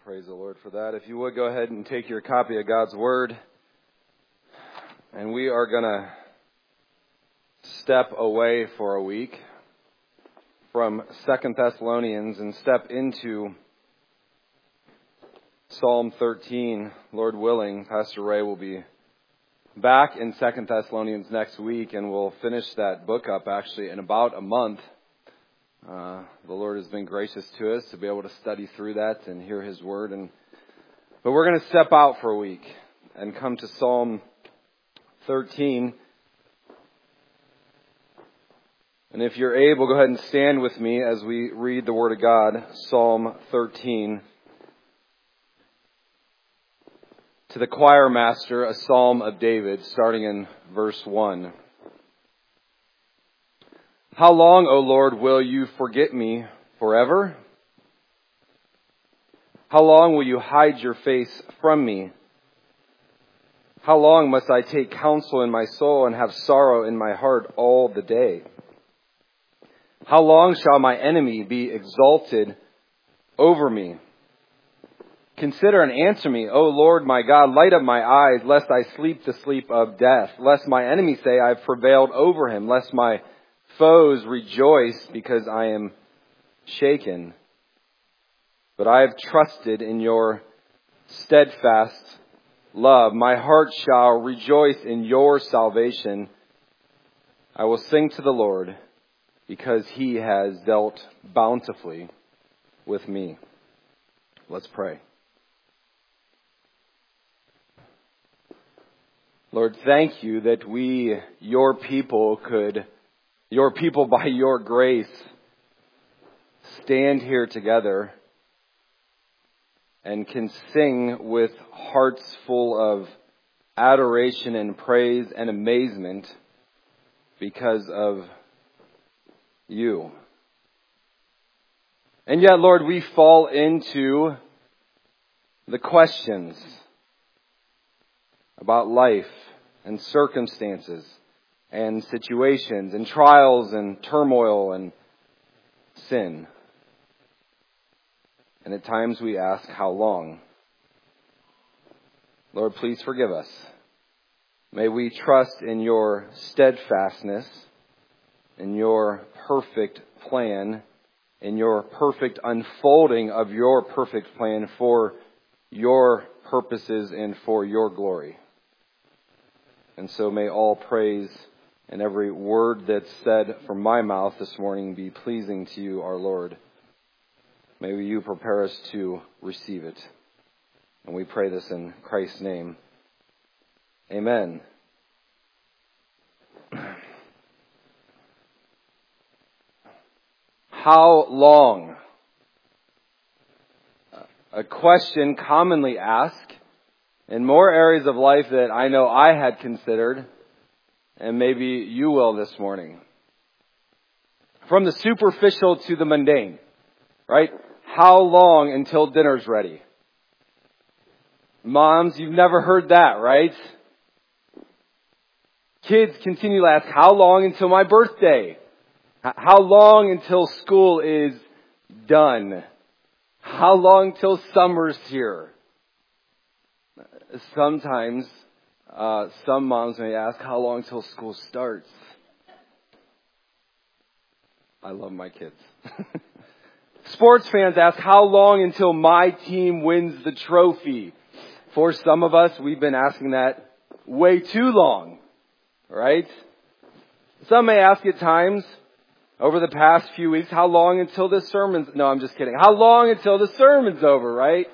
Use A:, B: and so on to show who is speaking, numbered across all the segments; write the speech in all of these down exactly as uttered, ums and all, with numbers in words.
A: Praise the Lord for that. If you would go ahead and take your copy of God's Word. And we are going to step away for a week from Second Thessalonians and step into Psalm thirteen. Lord willing, Pastor Ray will be back in Second Thessalonians next week, and we'll finish that book up actually in about a month. Uh, the Lord has been gracious to us to be able to study through that and hear His Word. And but we're going to step out for a week and come to Psalm thirteen. And if you're able, go ahead and stand with me as we read the Word of God, Psalm thirteen. To the choir master, a psalm of David, starting in verse one. How long, O Lord, will you forget me forever? How long will you hide your face from me? How long must I take counsel in my soul and have sorrow in my heart all the day? How long shall my enemy be exalted over me? Consider and answer me, O Lord my God, light up my eyes, lest I sleep the sleep of death, lest my enemy say I have prevailed over him, lest my foes rejoice because I am shaken. But I have trusted in your steadfast love. My heart shall rejoice in your salvation. I will sing to the Lord because He has dealt bountifully with me. Let's pray. Lord, thank you that we, your people, could, your people by your grace, stand here together and can sing with hearts full of adoration and praise and amazement because of you. And yet, Lord, we fall into the questions about life and circumstances and situations and trials and turmoil and sin. And at times we ask, how long? Lord, please forgive us. May we trust in your steadfastness, in your perfect plan, in your perfect unfolding of your perfect plan for your purposes and for your glory. And so may all praise and every word that's said from my mouth this morning be pleasing to you, our Lord. May you prepare us to receive it. And we pray this in Christ's name. Amen. How long? A question commonly asked in more areas of life that I know I had considered, and maybe you will this morning. From the superficial to the mundane, right? How long until dinner's ready? Moms, you've never heard that, right? Kids continue to ask, how long until my birthday? How long until school is done? How long till summer's here? Sometimes, uh, some moms may ask, how long till school starts? I love my kids. Sports fans ask, how long until my team wins the trophy? For some of us, we've been asking that way too long, right? Some may ask at times, over the past few weeks, how long until the sermon's... No, I'm just kidding. How long until the sermon's over, right?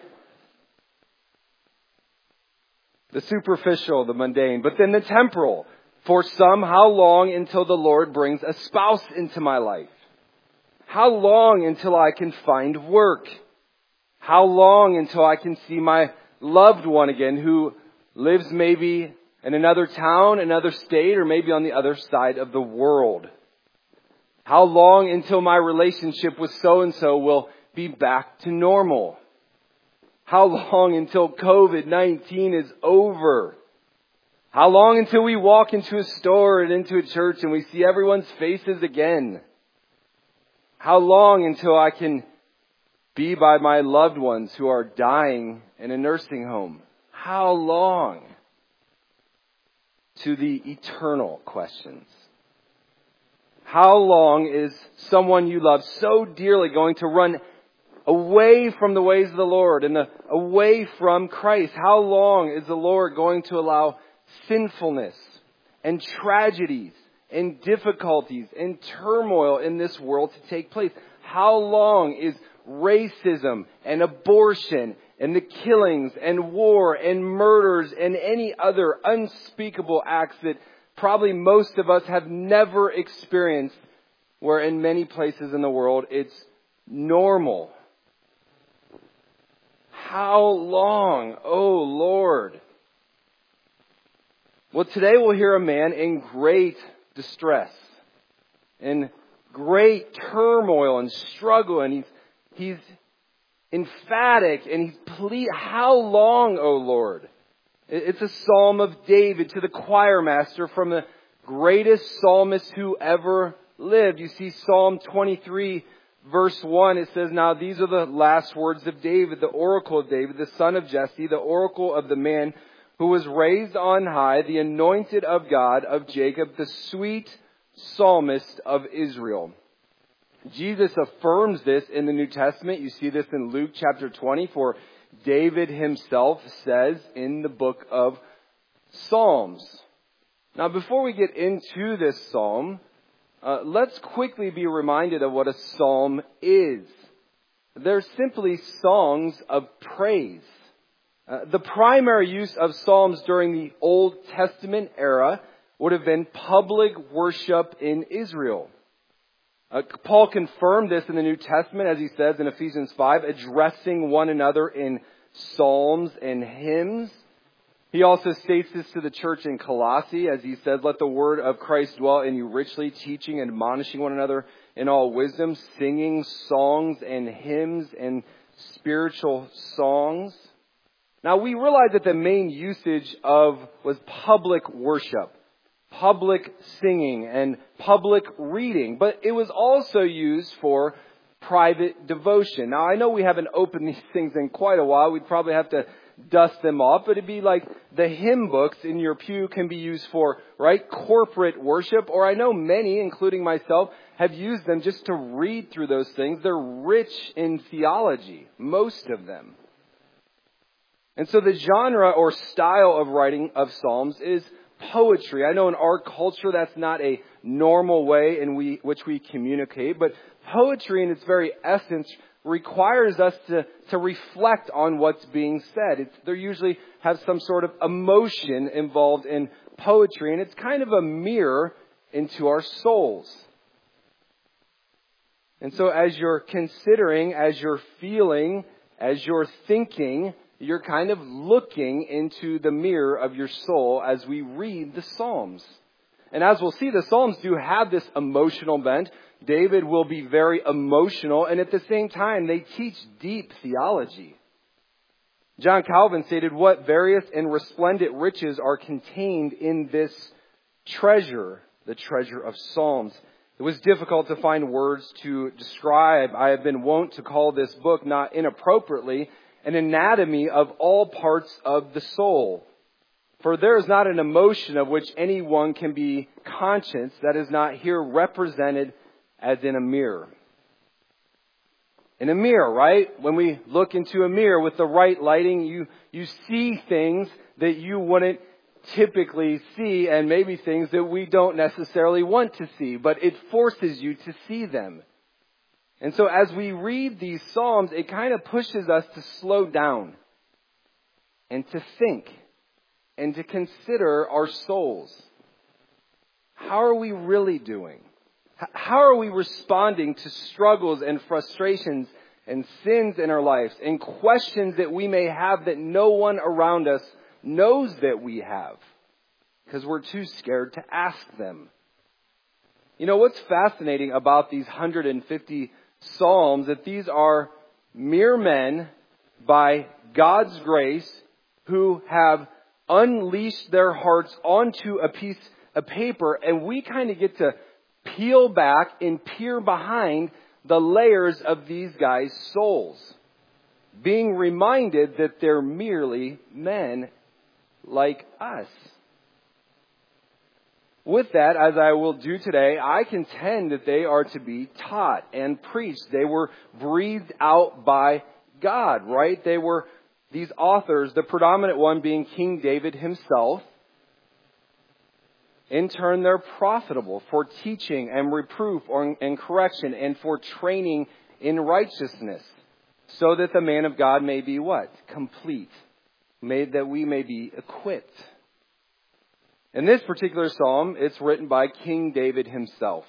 A: The superficial, the mundane, but then the temporal. For some, how long until the Lord brings a spouse into my life? How long until I can find work? How long until I can see my loved one again who lives maybe in another town, another state, or maybe on the other side of the world? How long until my relationship with so-and-so will be back to normal? How long until covid nineteen is over? How long until we walk into a store and into a church and we see everyone's faces again? How long until I can be by my loved ones who are dying in a nursing home? How long? To the eternal questions. How long is someone you love so dearly going to run away from the ways of the Lord and the, away from Christ? How long is the Lord going to allow sinfulness and tragedies and difficulties and turmoil in this world to take place? How long is racism and abortion and the killings and war and murders and any other unspeakable acts that probably most of us have never experienced, where in many places in the world it's normal? How long, oh Lord? Well, today we'll hear a man in great distress, in great turmoil and struggle, and he's he's emphatic and he's plead, how long, O Lord? It's a psalm of David to the choir master from the greatest psalmist who ever lived. You see Psalm twenty-three, verse one, it says, "Now these are the last words of David, the oracle of David, the son of Jesse, the oracle of the man who was raised on high, the anointed of God, of Jacob, the sweet psalmist of Israel." Jesus affirms this in the New Testament. You see this in Luke chapter twenty, for David himself says in the book of Psalms. Now, before we get into this psalm, uh, let's quickly be reminded of what a psalm is. They're simply songs of praise. Uh, the primary use of psalms during the Old Testament era would have been public worship in Israel. Uh, Paul confirmed this in the New Testament, as he says in Ephesians five, addressing one another in psalms and hymns. He also states this to the church in Colossae, as he says, "Let the word of Christ dwell in you richly, teaching and admonishing one another in all wisdom, singing songs and hymns and spiritual songs." Now, we realize that the main usage of was public worship, public singing, and public reading, but it was also used for private devotion. Now, I know we haven't opened these things in quite a while. We'd probably have to dust them off, but it'd be like the hymn books in your pew can be used for, right, corporate worship, or I know many, including myself, have used them just to read through those things. They're rich in theology, most of them. And so the genre or style of writing of Psalms is poetry. I know in our culture that's not a normal way in we, which we communicate, but poetry in its very essence requires us to, to reflect on what's being said. It's, they usually have some sort of emotion involved in poetry, and it's kind of a mirror into our souls. And so as you're considering, as you're feeling, as you're thinking, you're kind of looking into the mirror of your soul as we read the Psalms. And as we'll see, the Psalms do have this emotional bent. David will be very emotional, and at the same time, they teach deep theology. John Calvin stated, "What various and resplendent riches are contained in this treasure, the treasure of Psalms." It was difficult to find words to describe. I have been wont to call this book, not inappropriately, an anatomy of all parts of the soul. For there is not an emotion of which anyone can be conscious that is not here represented as in a mirror. In a mirror, right? When we look into a mirror with the right lighting, you, you see things that you wouldn't typically see, and maybe things that we don't necessarily want to see, but it forces you to see them. And so as we read these Psalms, it kind of pushes us to slow down and to think and to consider our souls. How are we really doing? How are we responding to struggles and frustrations and sins in our lives and questions that we may have that no one around us knows that we have because we're too scared to ask them? You know, what's fascinating about these one hundred fifty Psalms, that these are mere men by God's grace who have unleashed their hearts onto a piece of paper, and we kind of get to peel back and peer behind the layers of these guys' souls, being reminded that they're merely men like us. With that, as I will do today, I contend that they are to be taught and preached. They were breathed out by God, right? They were these authors, the predominant one being King David himself. In turn, they're profitable for teaching and reproof and correction and for training in righteousness, so that the man of God may be what? Complete. Made that we may be equipped. In this particular psalm, it's written by King David himself.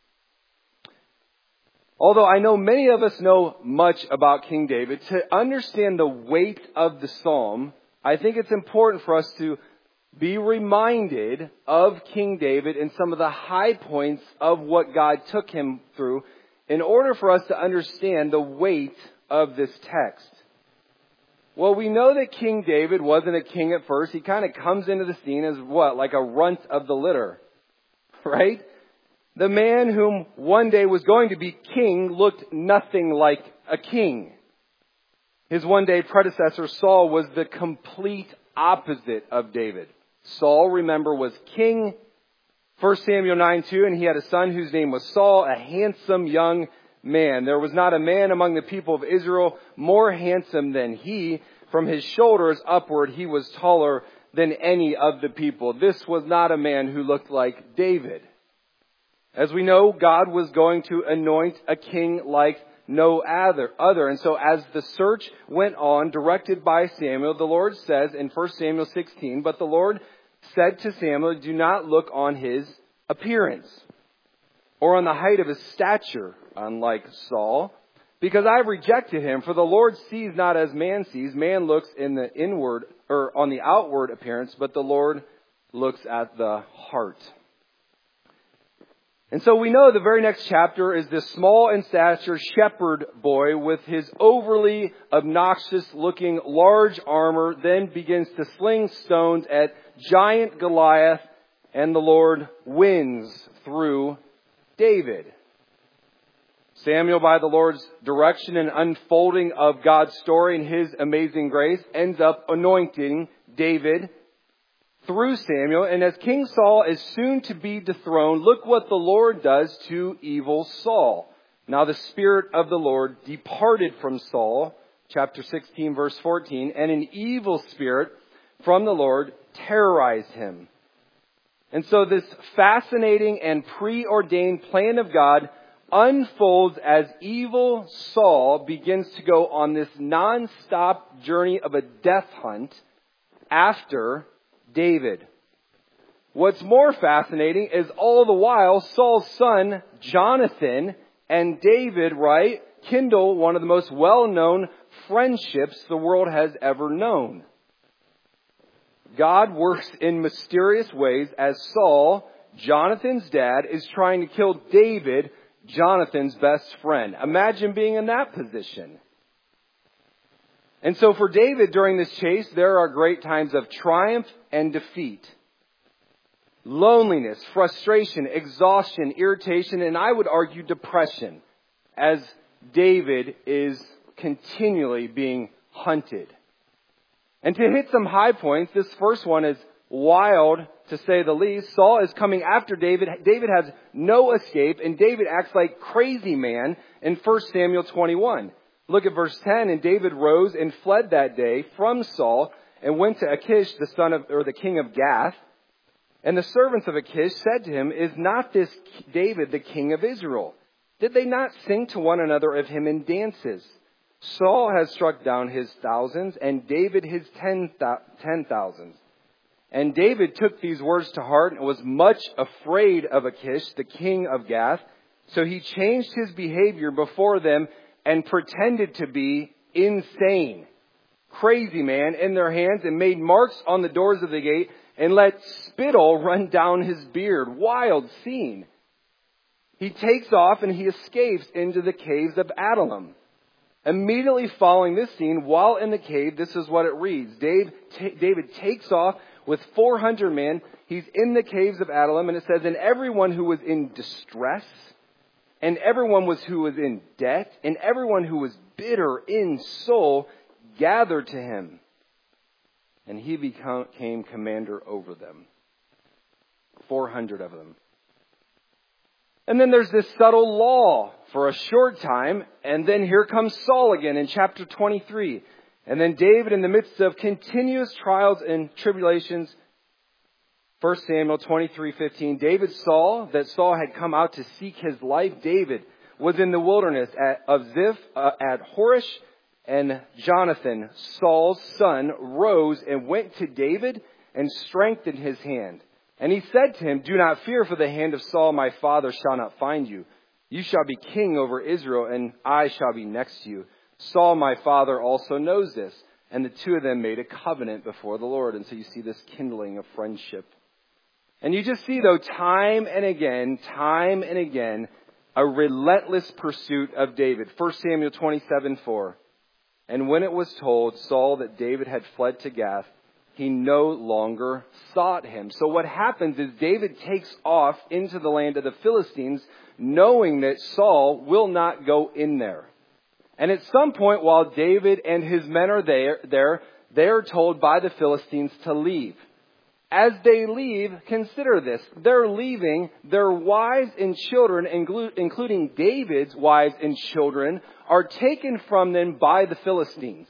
A: Although I know many of us know much about King David, to understand the weight of the psalm, I think it's important for us to be reminded of King David and some of the high points of what God took him through in order for us to understand the weight of this text. Well, we know that King David wasn't a king at first. He kind of comes into the scene as what? Like a runt of the litter, right? The man whom one day was going to be king looked nothing like a king. His one day predecessor, Saul, was the complete opposite of David. Saul, remember, was king. First Samuel nine two, and he had a son whose name was Saul, a handsome young man. There was not a man among the people of Israel more handsome than he. From his shoulders upward, he was taller than any of the people. This was not a man who looked like David. As we know, God was going to anoint a king like no other. other. And so as the search went on, directed by Samuel, the Lord says in First Samuel sixteen, but the Lord said to Samuel, do not look on his appearance or on the height of his stature, unlike Saul, because I've rejected him. For the Lord sees not as man sees. Man looks in the inward or on the outward appearance, but the Lord looks at the heart. And so we know the very next chapter is this small in stature shepherd boy with his overly obnoxious looking large armor, then begins to sling stones at giant Goliath, and the Lord wins through David. Samuel, by the Lord's direction and unfolding of God's story and his amazing grace, ends up anointing David through Samuel. And as King Saul is soon to be dethroned, look what the Lord does to evil Saul. Now the Spirit of the Lord departed from Saul, chapter sixteen, verse fourteen, and an evil spirit from the Lord terrorized him. And so this fascinating and preordained plan of God unfolds as evil Saul begins to go on this non-stop journey of a death hunt after David. What's more fascinating is all the while Saul's son, Jonathan, and David, right, kindle one of the most well-known friendships the world has ever known. God works in mysterious ways as Saul, Jonathan's dad, is trying to kill David, Jonathan's best friend. Imagine being in that position. And so for David during this chase, there are great times of triumph and defeat. Loneliness, frustration, exhaustion, irritation, and I would argue depression as David is continually being hunted. And to hit some high points, this first one is wild, to say the least. Saul is coming after David. David has no escape, and David acts like crazy man in First Samuel twenty-one. Look at verse ten. And David rose and fled that day from Saul and went to Achish, the son of, or the king of Gath. And the servants of Achish said to him, is not this David the king of Israel? Did they not sing to one another of him in dances? Saul has struck down his thousands, and David his ten, th- ten thousands. And David took these words to heart and was much afraid of Achish, the king of Gath. So he changed his behavior before them and pretended to be insane, crazy man, in their hands, and made marks on the doors of the gate and let spittle run down his beard. Wild scene. He takes off and he escapes into the caves of Adullam. Immediately following this scene, while in the cave, this is what it reads. Dave, t- David takes off with four hundred men. He's in the caves of Adullam, and it says, and everyone who was in distress and everyone was who was in debt, and everyone who was bitter in soul gathered to him. And he became commander over them. four hundred of them. And then there's this subtle law for a short time. And then here comes Saul again in chapter twenty-three. And then David, in the midst of continuous trials and tribulations, First Samuel twenty-three fifteen, David saw that Saul had come out to seek his life. David was in the wilderness at, of Ziph uh, at Horish. And Jonathan, Saul's son, rose and went to David and strengthened his hand. And he said to him, do not fear, for the hand of Saul my father shall not find you. You shall be king over Israel, and I shall be next to you. Saul my father also knows this. And the two of them made a covenant before the Lord. And so you see this kindling of friendship. And you just see, though, time and again, time and again, a relentless pursuit of David. First Samuel twenty-seven four. And when it was told Saul that David had fled to Gath, he no longer sought him. So what happens is David takes off into the land of the Philistines, knowing that Saul will not go in there. And at some point, while David and his men are there, there, they are told by the Philistines to leave. As they leave, consider this. They're leaving. Their wives and children, including David's wives and children, are taken from them by the Philistines.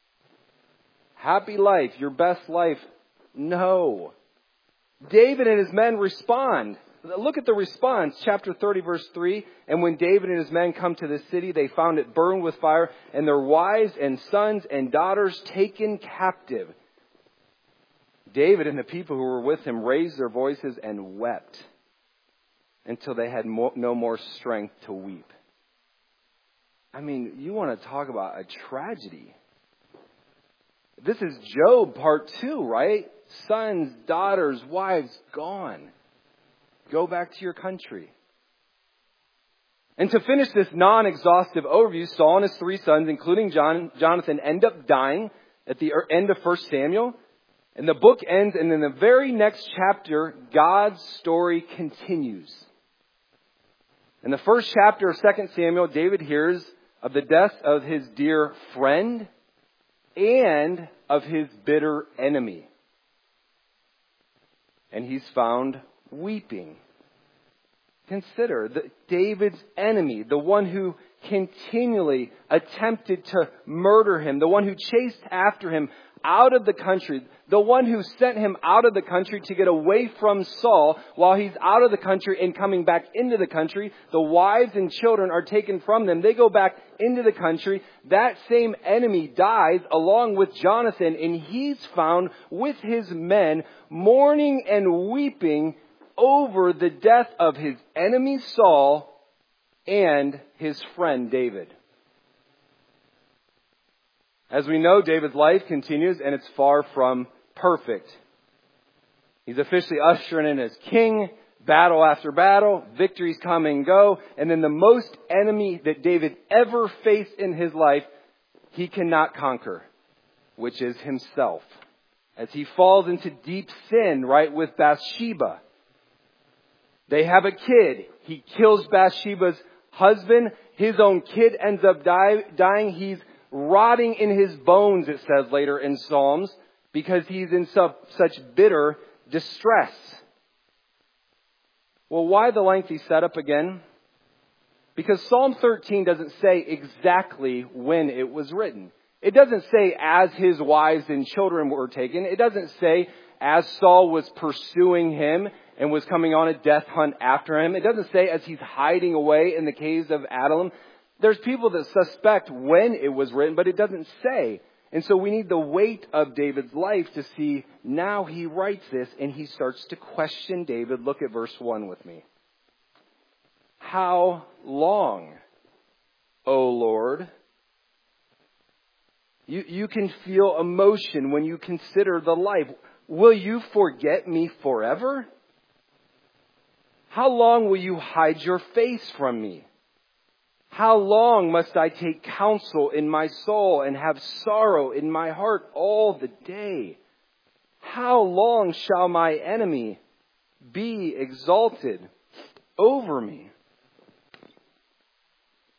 A: Happy life, your best life. No. David and his men respond. Look at the response, chapter thirty, verse three. And when David and his men come to the city, they found it burned with fire, and their wives and sons and daughters taken captive. David and the people who were with him raised their voices and wept until they had mo- no more strength to weep. I mean, you want to talk about a tragedy. This is Job part two, right? Sons, daughters, wives gone. Go back to your country. And to finish this non-exhaustive overview, Saul and his three sons, including John, Jonathan, end up dying at the end of First Samuel. And the book ends, and in the very next chapter, God's story continues. In the first chapter of Second Samuel, David hears of the death of his dear friend and of his bitter enemy. And he's found weeping. Consider that David's enemy, the one who continually attempted to murder him, the one who chased after him out of the country, the one who sent him out of the country to get away from Saul while he's out of the country and coming back into the country. The wives and children are taken from them. They go back into the country. That same enemy dies along with Jonathan, and he's found with his men mourning and weeping over the death of his enemy Saul and his friend David. As we know, David's life continues, and it's far from perfect. He's officially ushering in as king, battle after battle, victories come and go, and then the most enemy that David ever faced in his life, he cannot conquer, which is himself. As he falls into deep sin, right, with Bathsheba. They have a kid. He kills Bathsheba's husband. His own kid ends up die, dying. He's rotting in his bones, it says later in Psalms, because he's in su- such bitter distress. Well, why the lengthy setup again? Because Psalm thirteen doesn't say exactly when it was written. It doesn't say as his wives and children were taken. It doesn't say as Saul was pursuing him and was coming on a death hunt after him. It doesn't say as he's hiding away in the caves of Adullam. There's people that suspect when it was written, but it doesn't say. And so we need the weight of David's life to see now he writes this and he starts to question David. Look at verse one with me. How long, O Lord? You, you can feel emotion when you consider the life. Will you forget me forever? How long will you hide your face from me? How long must I take counsel in my soul and have sorrow in my heart all the day? How long shall my enemy be exalted over me?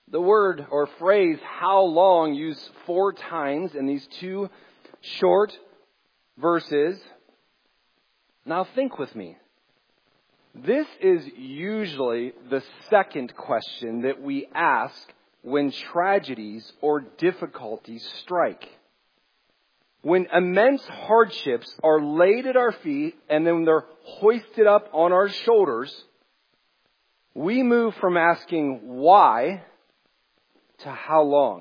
A: The word or phrase, how long, used four times in these two short verses. Now think with me. This is usually the second question that we ask when tragedies or difficulties strike. When immense hardships are laid at our feet and then they're hoisted up on our shoulders, we move from asking why to how long.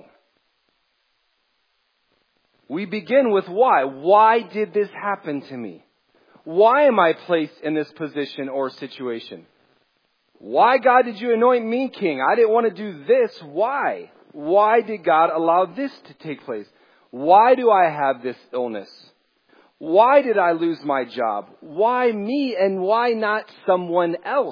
A: We begin with why. Why did this happen to me? Why am I placed in this position or situation? Why, God, did you anoint me king? I didn't want to do this. Why? Why did God allow this to take place? Why do I have this illness? Why did I lose my job? Why me and why not someone else?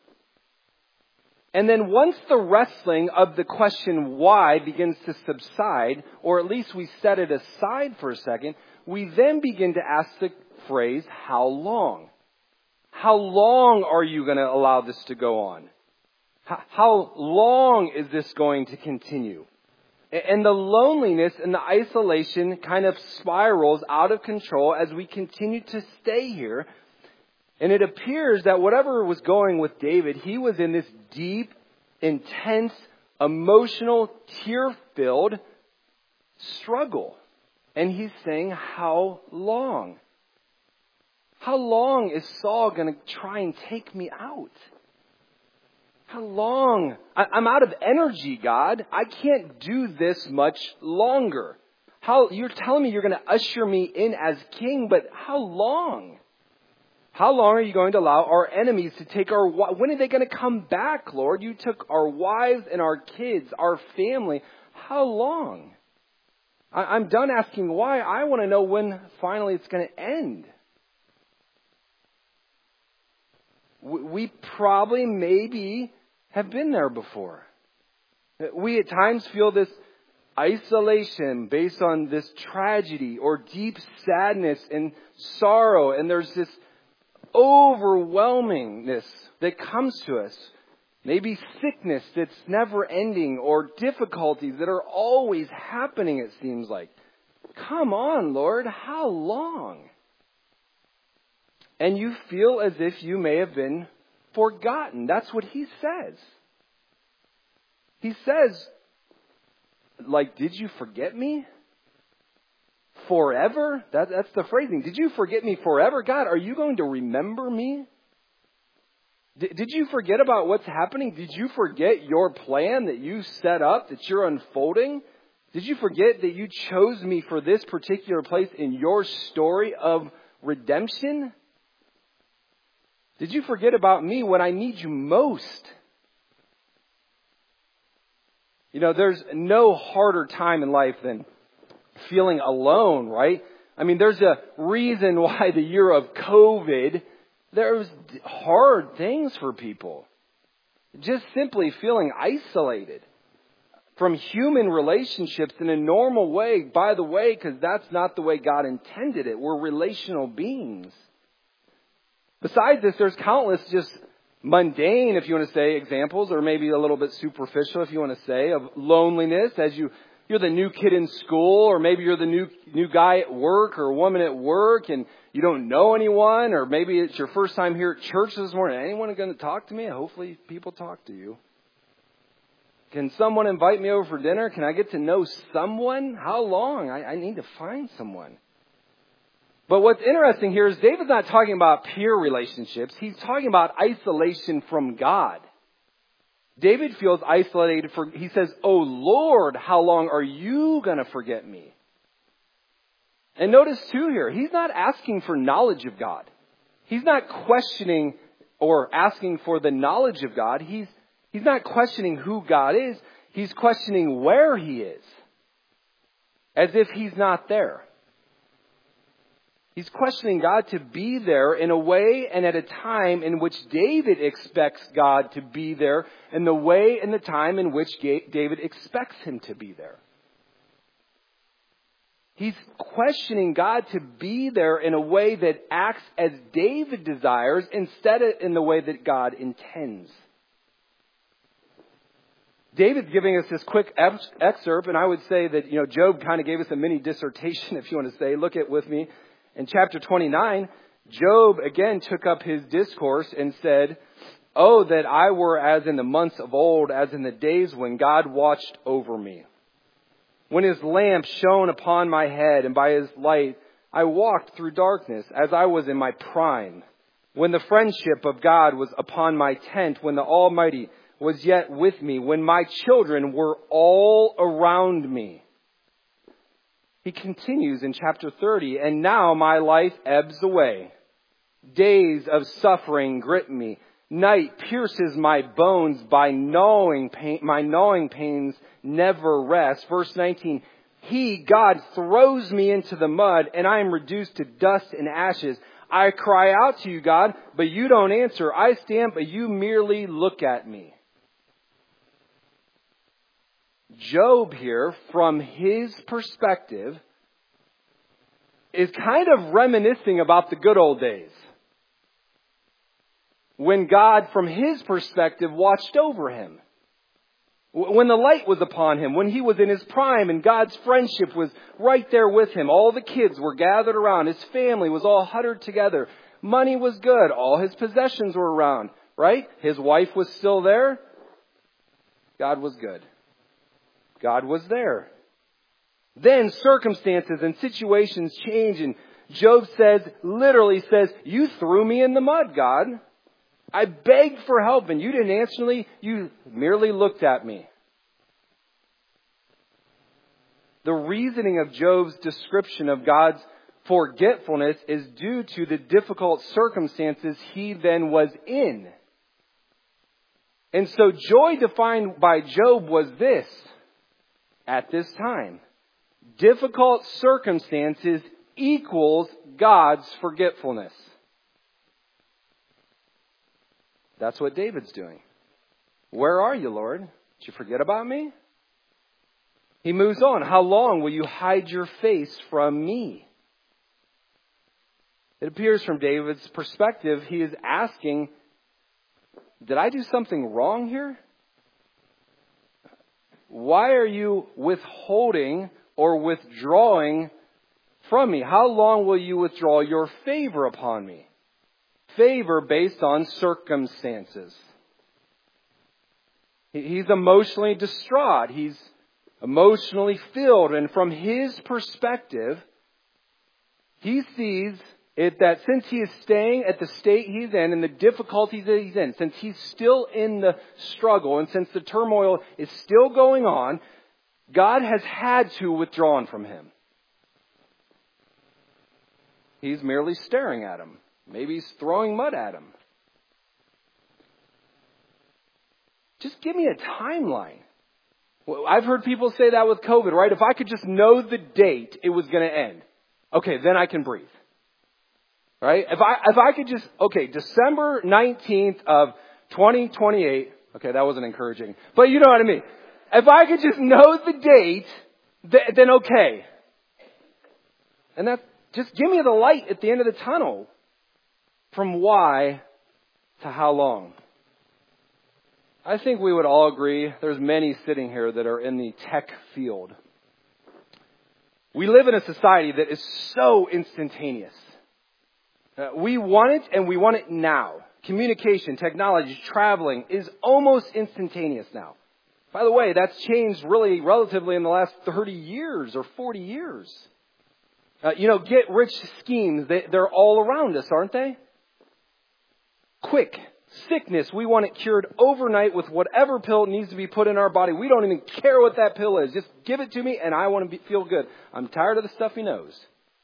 A: And then once the wrestling of the question why begins to subside, or at least we set it aside for a second, we then begin to ask the phrase, how long? How long are you going to allow this to go on? How long is this going to continue? And the loneliness and the isolation kind of spirals out of control as we continue to stay here. And it appears that whatever was going with David, he was in this deep, intense, emotional, tear-filled struggle. And he's saying, how long? How long is Saul going to try and take me out? How long? I, I'm out of energy, God. I can't do this much longer. How, you're telling me you're going to usher me in as king, but how long? How long are you going to allow our enemies to take our... When are they going to come back, Lord? You took our wives and our kids, our family. How long? I, I'm done asking why. I want to know when finally it's going to end. We probably, maybe, have been there before. We at times feel this isolation based on this tragedy or deep sadness and sorrow. And there's this overwhelmingness that comes to us. Maybe sickness that's never ending or difficulties that are always happening, it seems like. Come on, Lord, how long? And you feel as if you may have been forgotten. That's what he says. He says, like, did you forget me? Forever? That, that's the phrasing. Did you forget me forever? God, are you going to remember me? D- did you forget about what's happening? Did you forget your plan that you set up, that you're unfolding? Did you forget that you chose me for this particular place in your story of redemption? Did you forget about me when I need you most? You know, there's no harder time in life than feeling alone, right? I mean, there's a reason why the year of COVID, there was hard things for people. Just simply feeling isolated from human relationships in a normal way, by the way, because that's not the way God intended it. We're relational beings. Besides this, there's countless just mundane, if you want to say, examples, or maybe a little bit superficial, if you want to say, of loneliness as you, you're the new kid in school, or maybe you're the new new guy at work or woman at work and you don't know anyone, or maybe it's your first time here at church this morning. Anyone going to talk to me? Hopefully people talk to you. Can someone invite me over for dinner? Can I get to know someone? How long? I, I need to find someone. But what's interesting here is David's not talking about peer relationships. He's talking about isolation from God. David feels isolated. For he says, "Oh Lord, how long are you going to forget me?" And notice too here, he's not asking for knowledge of God. He's not questioning or asking for the knowledge of God. He's, he's not questioning who God is. He's questioning where he is. As if he's not there. He's questioning God to be there in a way and at a time in which David expects God to be there, and the way and the time in which David expects him to be there. He's questioning God to be there in a way that acts as David desires instead of in the way that God intends. David's giving us this quick excerpt, and I would say that, you know, Job kind of gave us a mini dissertation, if you want to say. Look at with me. In chapter twenty-nine, Job again took up his discourse and said, "Oh, that I were as in the months of old, as in the days when God watched over me. When his lamp shone upon my head, and by his light I walked through darkness, as I was in my prime. When the friendship of God was upon my tent, when the Almighty was yet with me, when my children were all around me." He continues in chapter thirty, "And now my life ebbs away. Days of suffering grip me. Night pierces my bones by gnawing pain. My gnawing pains never rest." Verse nineteen, "He, God, throws me into the mud, and I am reduced to dust and ashes. I cry out to you, God, but you don't answer. I stand, but you merely look at me." Job here, from his perspective, is kind of reminiscing about the good old days, when God, from his perspective, watched over him. When the light was upon him, when he was in his prime and God's friendship was right there with him. All the kids were gathered around. His family was all huddled together. Money was good. All his possessions were around, right? His wife was still there. God was good. God was there. Then circumstances and situations change, and Job says, literally says, "You threw me in the mud, God. I begged for help and you didn't answer me. You merely looked at me." The reasoning of Job's description of God's forgetfulness is due to the difficult circumstances he then was in. And so joy defined by Job was this at this time: difficult circumstances equals God's forgetfulness. That's what David's doing. Where are you, Lord? Did you forget about me? He moves on. "How long will you hide your face from me?" It appears from David's perspective, he is asking, did I do something wrong here? Why are you withholding or withdrawing from me? How long will you withdraw your favor upon me? Favor based on circumstances. He's emotionally distraught. He's emotionally filled. And from his perspective, he sees it that since he is staying at the state he's in and the difficulties that he's in, since he's still in the struggle and since the turmoil is still going on, God has had to withdraw from him. He's merely staring at him. Maybe he's throwing mud at him. Just give me a timeline. Well, I've heard people say that with COVID, right? If I could just know the date it was going to end, okay, then I can breathe. Right? If I if I could just, okay, December nineteenth of twenty twenty-eight, okay, that wasn't encouraging, but you know what I mean. If I could just know the date, th- then okay. And that, just give me the light at the end of the tunnel. From why to how long? I think we would all agree, there's many sitting here that are in the tech field. We live in a society that is so instantaneous. Uh, we want it and we want it now. Communication, technology, traveling is almost instantaneous now. By the way, that's changed really relatively in the last thirty years or forty years. Uh, you know, get rich schemes, they, they're all around us, aren't they? Quick. Sickness, we want it cured overnight with whatever pill needs to be put in our body. We don't even care what that pill is. Just give it to me and I want to be, feel good. I'm tired of the stuffy nose.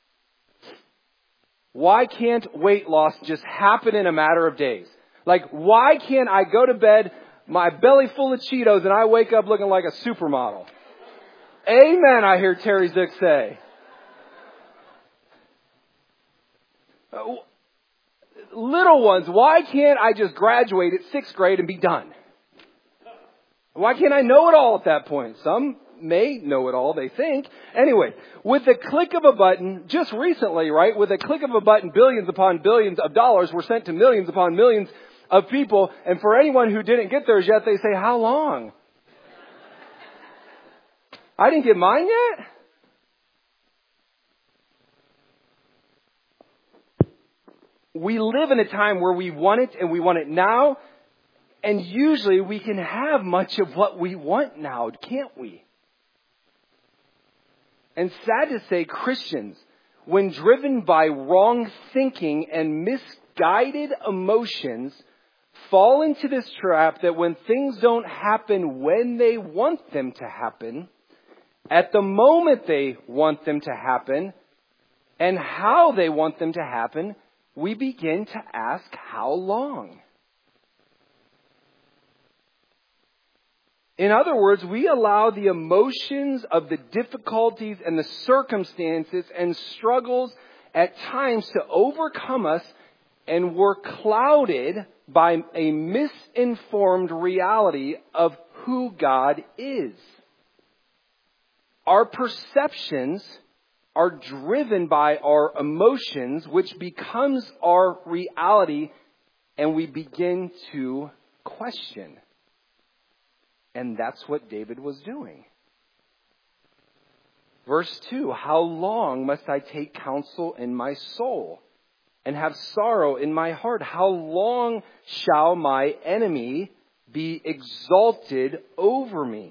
A: Why can't weight loss just happen in a matter of days? Like, why can't I go to bed, my belly full of Cheetos, and I wake up looking like a supermodel? Amen, I hear Terry Zick say. Little ones, why can't I just graduate at sixth grade and be done? Why can't I know it all at that point? Some may know it all, they think. Anyway, with the click of a button, just recently, right, with a click of a button, billions upon billions of dollars were sent to millions upon millions of people. And for anyone who didn't get theirs yet, they say, how long? I didn't get mine yet? We live in a time where we want it and we want it now. And usually we can have much of what we want now, can't we? And sad to say, Christians, when driven by wrong thinking and misguided emotions, fall into this trap that when things don't happen when they want them to happen, at the moment they want them to happen, and how they want them to happen, we begin to ask, how long? In other words, we allow the emotions of the difficulties and the circumstances and struggles at times to overcome us, and we're clouded by a misinformed reality of who God is. Our perceptions are driven by our emotions, which becomes our reality, and we begin to question. And that's what David was doing. Verse two, how long must I take counsel in my soul and have sorrow in my heart? How long shall my enemy be exalted over me?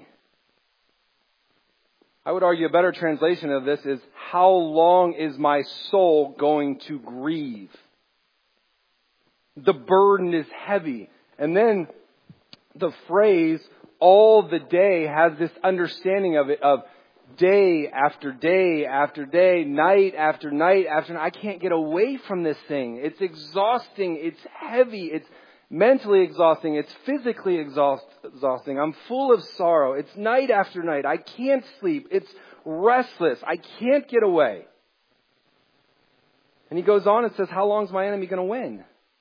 A: I would argue a better translation of this is, how long is my soul going to grieve? The burden is heavy. And then the phrase, all the day, has this understanding of it, of day after day after day, night after night after night. I can't get away from this thing. It's exhausting. It's heavy. It's mentally exhausting. It's physically exhaust, exhausting. I'm full of sorrow. It's night after night. I can't sleep. It's restless. I can't get away. And he goes on and says, how long is my enemy going to win?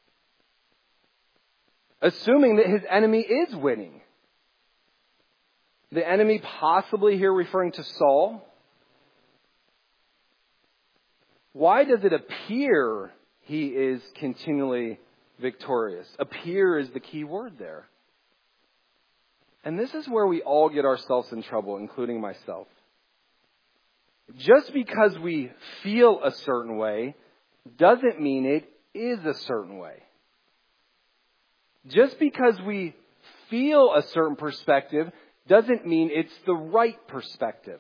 A: Assuming that his enemy is winning. The enemy possibly here referring to Saul. Why does it appear he is continually victorious? Appear is the key word there. And this is where we all get ourselves in trouble, including myself. Just because we feel a certain way doesn't mean it is a certain way. Just because we feel a certain perspective doesn't mean it's the right perspective.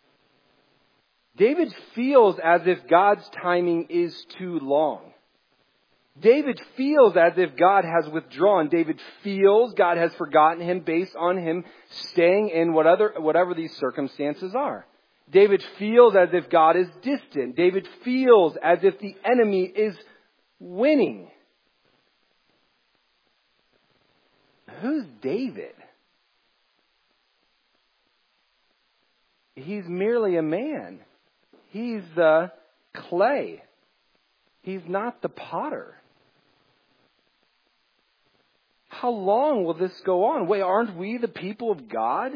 A: David feels as if God's timing is too long. David feels as if God has withdrawn. David feels God has forgotten him based on him staying in whatever, whatever these circumstances are. David feels as if God is distant. David feels as if the enemy is winning. Who's David? He's merely a man. He's the clay. He's not the potter. How long will this go on? Wait, aren't we the people of God?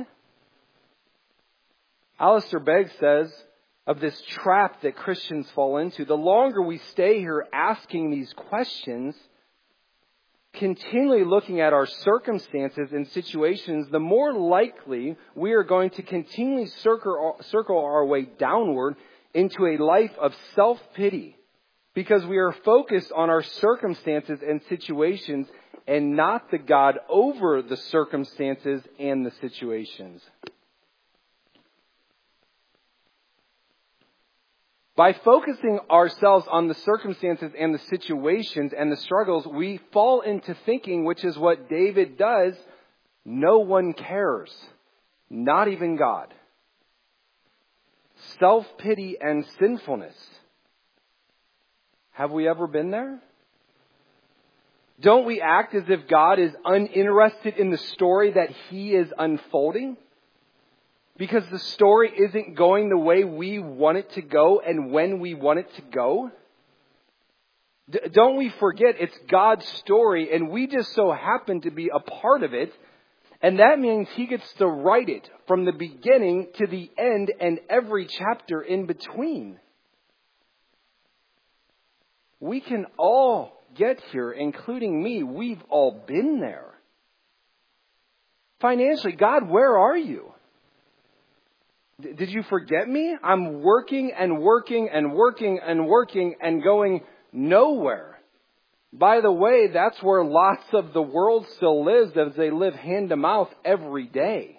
A: Alistair Begg says of this trap that Christians fall into, the longer we stay here asking these questions, continually looking at our circumstances and situations, the more likely we are going to continually circle, circle our way downward into a life of self-pity, because we are focused on our circumstances and situations and not the God over the circumstances and the situations. By focusing ourselves on the circumstances and the situations and the struggles, we fall into thinking, which is what David does, no one cares, not even God. Self-pity and sinfulness. Have we ever been there? Don't we act as if God is uninterested in the story that He is unfolding? Because the story isn't going the way we want it to go and when we want it to go? D- don't we forget it's God's story and we just so happen to be a part of it. And that means He gets to write it from the beginning to the end and every chapter in between. We can all get here, including me. We've all been there. Financially, God, where are you? D- did you forget me? I'm working and working and working and working and going nowhere. By the way, that's where lots of the world still lives, as they live hand to mouth every day.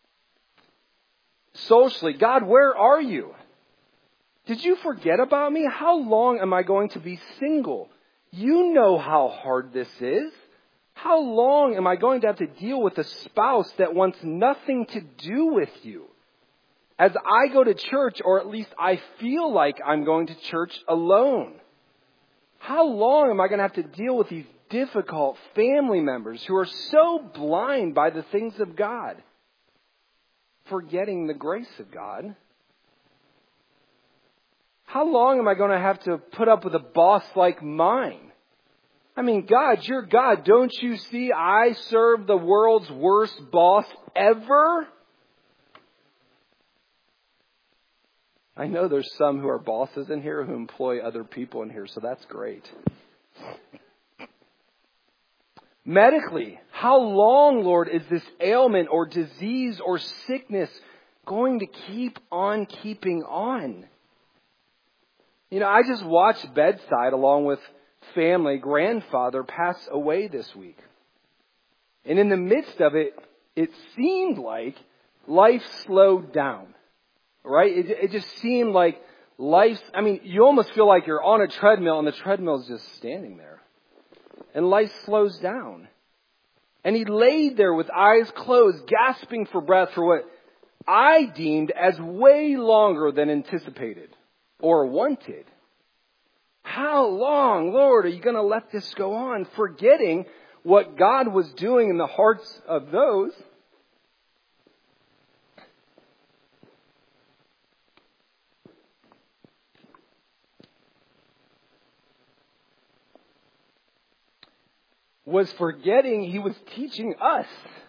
A: Socially, God, where are you? Did you forget about me? How long am I going to be single? You know how hard this is. How long am I going to have to deal with a spouse that wants nothing to do with you? As I go to church, or at least I feel like I'm going to church alone. How long am I going to have to deal with these difficult family members who are so blind by the things of God, forgetting the grace of God? How long am I going to have to put up with a boss like mine? I mean, God, you're God. Don't you see I serve the world's worst boss ever? I know there's some who are bosses in here who employ other people in here, so that's great. Medically, how long, Lord, is this ailment or disease or sickness going to keep on keeping on? You know, I just watched bedside along with family, grandfather pass away this week. And in the midst of it, it seemed like life slowed down. Right? It, it just seemed like life's, I mean, you almost feel like you're on a treadmill and the treadmill is just standing there. And life slows down. And he laid there with eyes closed, gasping for breath for what I deemed as way longer than anticipated or wanted. How long, Lord, are you going to let this go on? Forgetting what God was doing in the hearts of those was forgetting he was teaching us.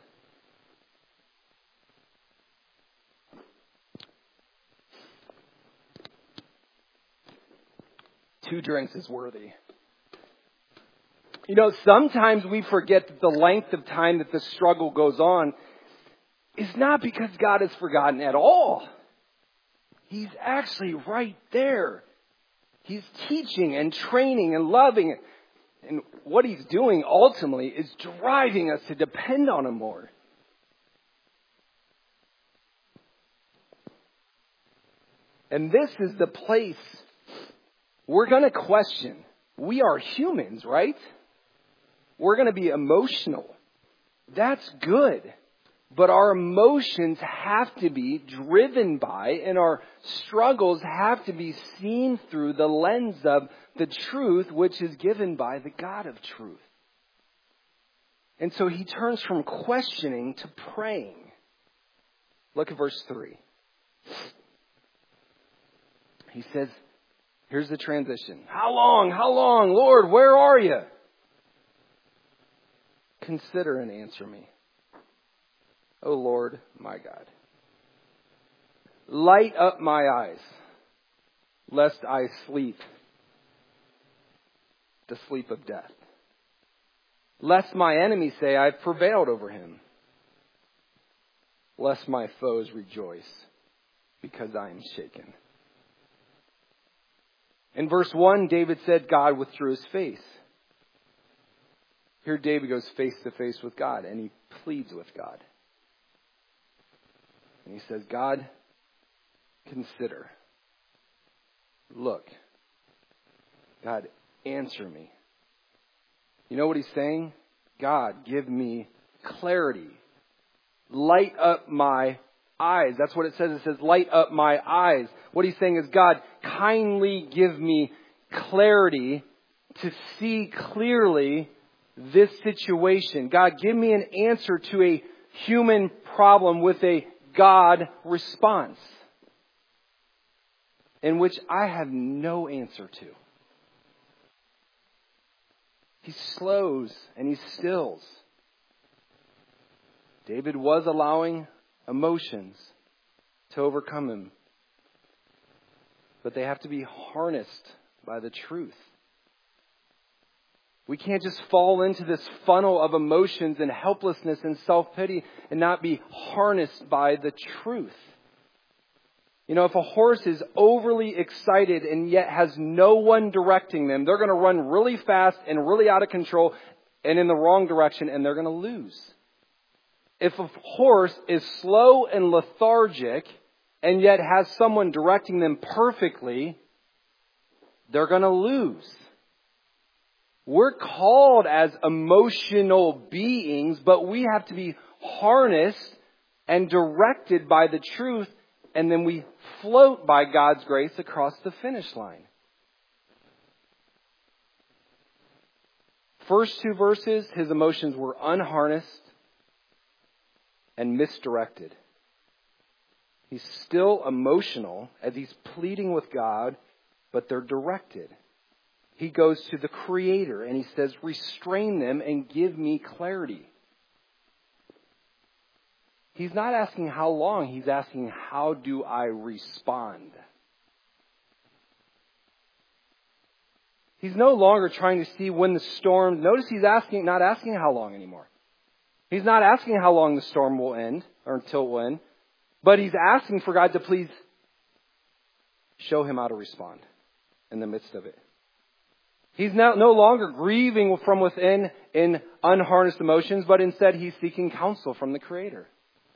A: Two drinks is worthy. You know, sometimes we forget that the length of time that the struggle goes on is not because God has forgotten at all. He's actually right there. He's teaching and training and loving. And what he's doing ultimately is driving us to depend on him more. And this is the place we're going to question. We are humans, right? We're going to be emotional. That's good. But our emotions have to be driven by, and our struggles have to be seen through the lens of the truth, which is given by the God of truth. And so he turns from questioning to praying. Look at verse three. He says, here's the transition. How long, how long, Lord, where are you? Consider and answer me. O Lord, my God. Light up my eyes, lest I sleep the sleep of death. Lest my enemies say, I've prevailed over him. Lest my foes rejoice, because I am shaken. In verse one, David said God withdrew his face. Here David goes face to face with God, and he pleads with God. And he says, God, consider. Look. God, answer me. You know what he's saying? God, give me clarity. Light up my eyes. That's what it says. It says, light up my eyes. What he's saying is, God, kindly give me clarity to see clearly this situation. God, give me an answer to a human problem with a God response, in which I have no answer to. He slows and he stills. David was allowing emotions to overcome him, but they have to be harnessed by the truth. We can't just fall into this funnel of emotions and helplessness and self-pity and not be harnessed by the truth. You know, if a horse is overly excited and yet has no one directing them, they're going to run really fast and really out of control and in the wrong direction, and they're going to lose. If a horse is slow and lethargic and yet has someone directing them perfectly, they're going to lose. We're called as emotional beings, but we have to be harnessed and directed by the truth, and then we float by God's grace across the finish line. First two verses, his emotions were unharnessed and misdirected. He's still emotional as he's pleading with God, but they're directed. He goes to the Creator and he says, restrain them and give me clarity. He's not asking how long, he's asking how do I respond? He's no longer trying to see when the storm, notice he's asking, not asking how long anymore. He's not asking how long the storm will end or until it will end, but he's asking for God to please show him how to respond in the midst of it. He's now no longer grieving from within in unharnessed emotions, but instead he's seeking counsel from the Creator.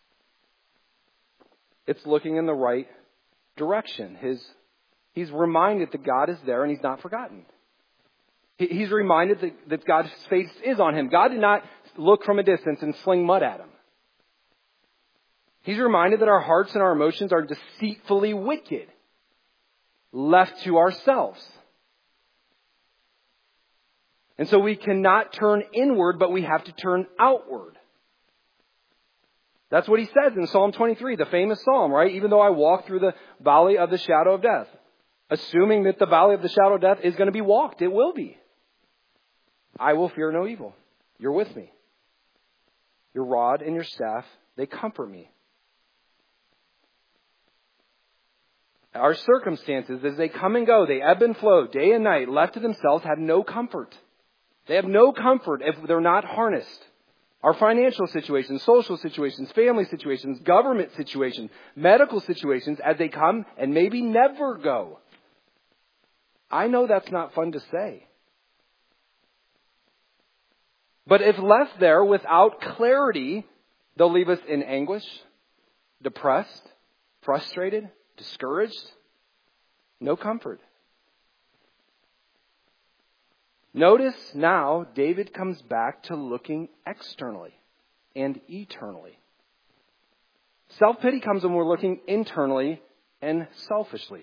A: It's looking in the right direction. His, he's reminded that God is there and he's not forgotten. He, he's reminded that, that God's face is on him. God did not look from a distance and sling mud at him. He's reminded that our hearts and our emotions are deceitfully wicked, left to ourselves. And so we cannot turn inward, but we have to turn outward. That's what he says in Psalm twenty-three, the famous psalm, right? Even though I walk through the valley of the shadow of death. Assuming that the valley of the shadow of death is going to be walked. It will be. I will fear no evil. You're with me. Your rod and your staff, they comfort me. Our circumstances, as they come and go, they ebb and flow, day and night, left to themselves, have no comfort. They have no comfort if they're not harnessed. Our financial situations, social situations, family situations, government situations, medical situations, as they come and maybe never go. I know that's not fun to say. But if left there without clarity, they'll leave us in anguish, depressed, frustrated, discouraged, no comfort. Notice now David comes back to looking externally and eternally. Self-pity comes when we're looking internally and selfishly.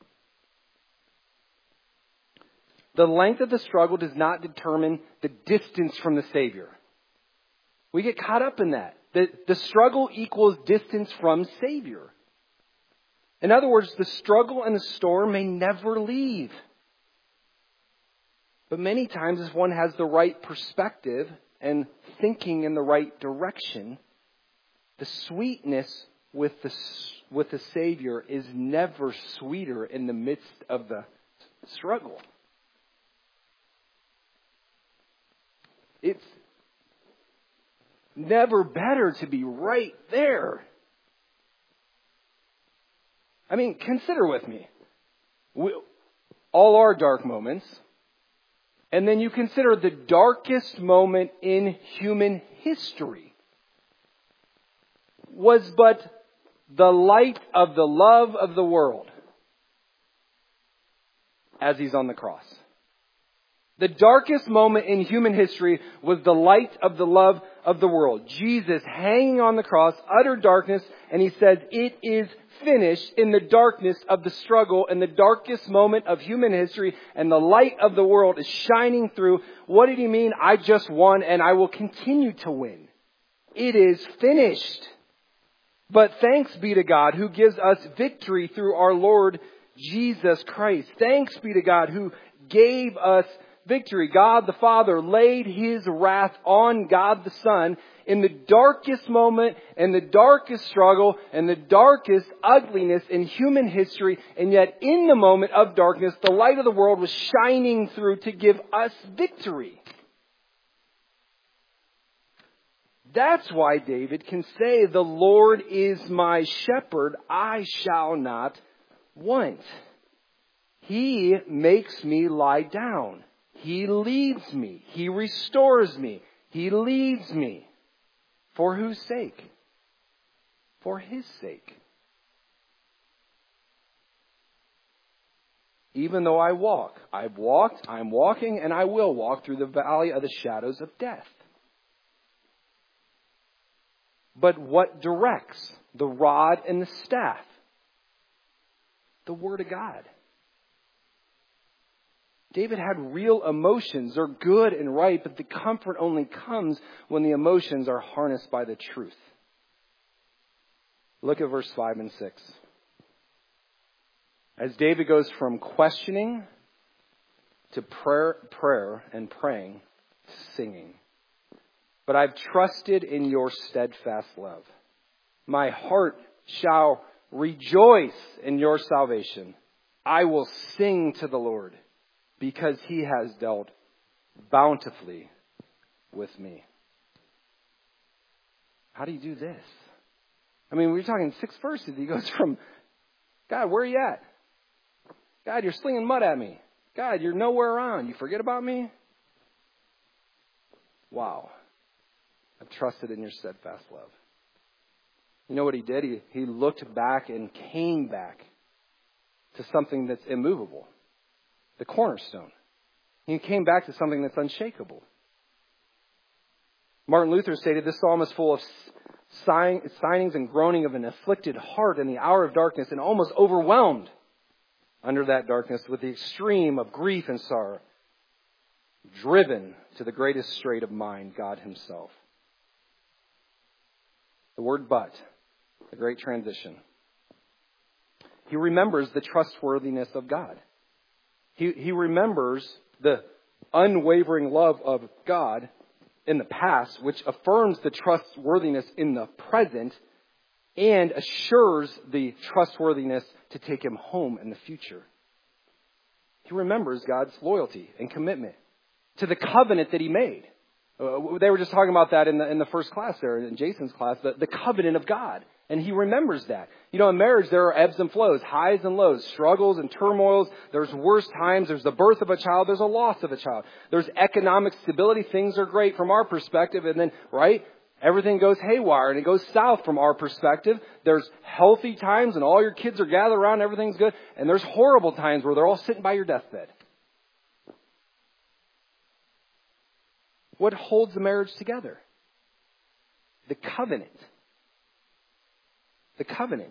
A: The length of the struggle does not determine the distance from the Savior. We get caught up in that. The, the struggle equals distance from Savior. In other words, the struggle and the storm may never leave. But many times if one has the right perspective and thinking in the right direction, the sweetness with the, with the Savior is never sweeter in the midst of the struggle. It's never better to be right there. I mean, consider with me. We, all our dark moments. And then you consider the darkest moment in human history was but the light of the love of the world as he's on the cross. The darkest moment in human history was the light of the love of the world. Jesus hanging on the cross, utter darkness, and he says, it is finished in the darkness of the struggle, in the darkest moment of human history, and the light of the world is shining through. What did he mean? I just won and I will continue to win. It is finished. But thanks be to God who gives us victory through our Lord Jesus Christ. Thanks be to God who gave us victory. God the Father laid his wrath on God the Son in the darkest moment and the darkest struggle and the darkest ugliness in human history. And yet in the moment of darkness, the light of the world was shining through to give us victory. That's why David can say, the Lord is my shepherd, I shall not want. He makes me lie down. He leads me. He restores me. He leads me. For whose sake? For His sake. Even though I walk, I've walked, I'm walking, and I will walk through the valley of the shadows of death. But what directs the rod and the staff? The Word of God. David had real emotions. They're good and right, but the comfort only comes when the emotions are harnessed by the truth. Look at verse five and six. As David goes from questioning to prayer, prayer and praying to singing. But I've trusted in your steadfast love. My heart shall rejoice in your salvation. I will sing to the Lord because He has dealt bountifully with me. How do you do this? I mean, we're talking six verses. He goes from, God, where are you at? God, you're slinging mud at me. God, you're nowhere around. You forget about me? Wow. I've trusted in your steadfast love. You know what he did? He, he looked back and came back to something that's immovable. The cornerstone. He came back to something that's unshakable. Martin Luther stated this psalm is full of sign, signings and groaning of an afflicted heart in the hour of darkness and almost overwhelmed under that darkness with the extreme of grief and sorrow, driven to the greatest strait of mind, God Himself. The word but, a great transition. He remembers the trustworthiness of God. He, he remembers the unwavering love of God in the past, which affirms the trustworthiness in the present and assures the trustworthiness to take him home in the future. He remembers God's loyalty and commitment to the covenant that He made. Uh, they were just talking about that in the in the first class there, in Jason's class, the, the covenant of God. And he remembers that. You know, in marriage, there are ebbs and flows, highs and lows, struggles and turmoils. There's worse times. There's the birth of a child. There's a loss of a child. There's economic stability. Things are great from our perspective. And then, right, everything goes haywire and it goes south from our perspective. There's healthy times and all your kids are gathered around. Everything's good. And there's horrible times where they're all sitting by your deathbed. What holds the marriage together? The covenant. The covenant.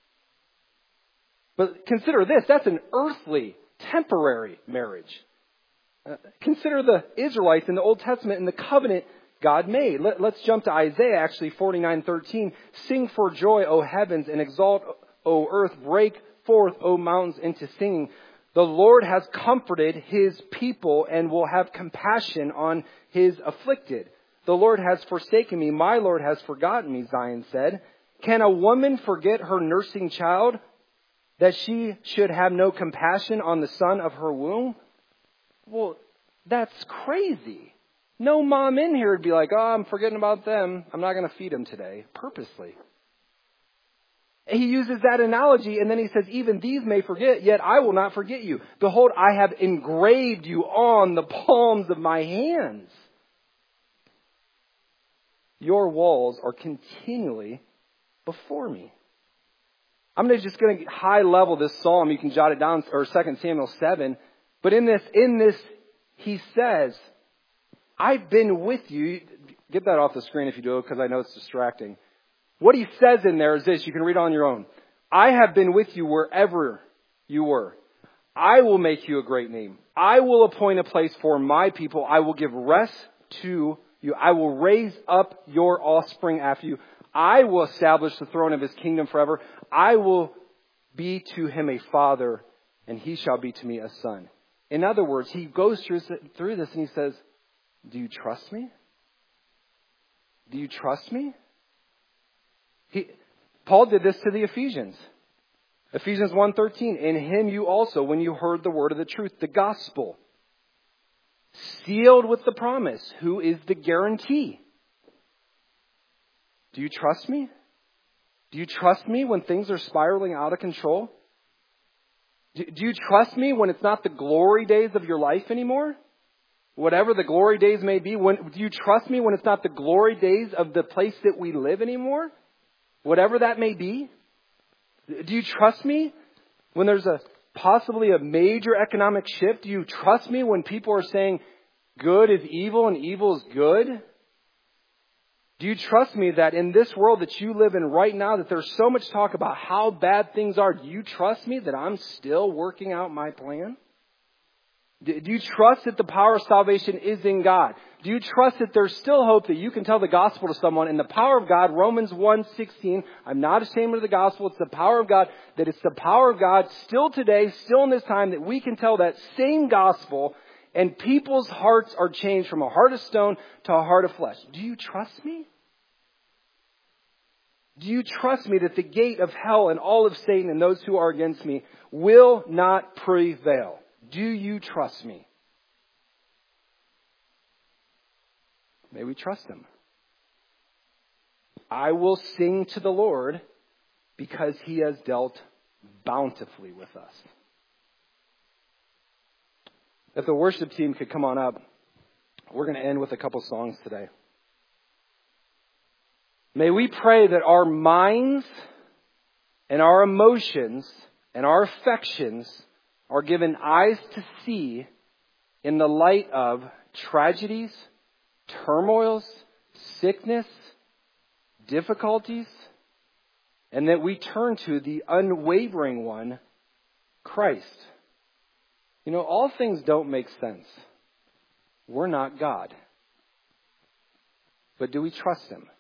A: But consider this. That's an earthly, temporary marriage. Uh, consider the Israelites in the Old Testament and the covenant God made. Let, let's jump to Isaiah, actually, forty-nine thirteen. Sing for joy, O heavens, and exalt, O earth. Break forth, O mountains, into singing. The Lord has comforted His people and will have compassion on His afflicted. The Lord has forsaken me. My Lord has forgotten me, Zion said. Can a woman forget her nursing child, that she should have no compassion on the son of her womb? Well, that's crazy. No mom in here would be like, oh, I'm forgetting about them. I'm not going to feed them today, purposely. He uses that analogy and then he says, even these may forget, yet I will not forget you. Behold, I have engraved you on the palms of my hands. Your walls are continually before me. I'm just going to high level this psalm. You can jot it down, or Second Samuel seven. But in this, in this, he says, I've been with you. Get that off the screen if you do, because I know it's distracting. What he says in there is this. You can read on your own. I have been with you wherever you were. I will make you a great name. I will appoint a place for my people. I will give rest to you. I will raise up your offspring after you. I will establish the throne of His kingdom forever. I will be to him a father, and he shall be to me a son. In other words, he goes through, through this and he says, do you trust me? Do you trust me? He, Paul did this to the Ephesians. Ephesians one thirteen, in Him you also, when you heard the word of the truth, the gospel, sealed with the promise, who is the guarantee. Do you trust me? Do you trust me when things are spiraling out of control? Do, do you trust me when it's not the glory days of your life anymore? Whatever the glory days may be, when, do you trust me when it's not the glory days of the place that we live anymore? Whatever that may be. Do you trust me when there's a possibly a major economic shift? Do you trust me when people are saying good is evil and evil is good? Do you trust me that in this world that you live in right now, that there's so much talk about how bad things are? Do you trust me that I'm still working out my plan? Do you trust that the power of salvation is in God? Do you trust that there's still hope that you can tell the gospel to someone and the power of God, Romans one sixteen, I'm not ashamed of the gospel, it's the power of God, that it's the power of God still today, still in this time, that we can tell that same gospel and people's hearts are changed from a heart of stone to a heart of flesh. Do you trust me? Do you trust me that the gate of hell and all of Satan and those who are against me will not prevail? Do you trust me? May we trust Him. I will sing to the Lord because He has dealt bountifully with us. If the worship team could come on up, we're going to end with a couple songs today. May we pray that our minds and our emotions and our affections are given eyes to see in the light of tragedies, turmoils, sickness, difficulties, and that we turn to the unwavering one, Christ. You know, all things don't make sense. We're not God. But do we trust Him?